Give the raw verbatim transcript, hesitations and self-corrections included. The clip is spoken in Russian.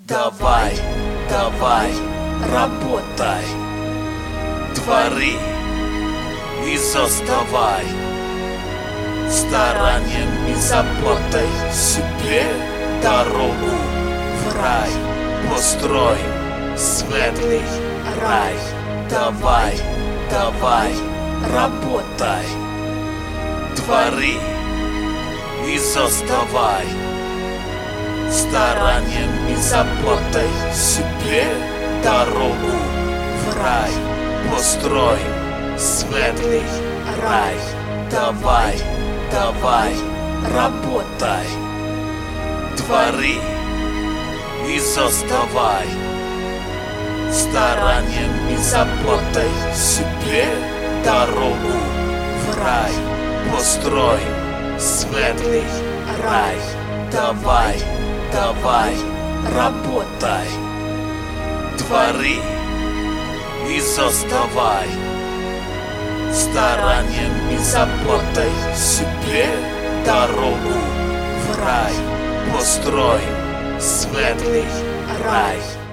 Давай, давай, работай, твори и заставай. Старанием и заботой себе дорогу в рай построй, светлый рай. Давай, давай, работай, твори и заставай. Старанием и заботой себе дорогу в рай построй, светлый рай. Давай, давай, работай, твори и заставай. Старанием и заботой себе дорогу в рай построй, светлый рай. Давай, давай, работай, твори и заставай. Старанием и заботой себе дорогу в рай построй, светлый рай.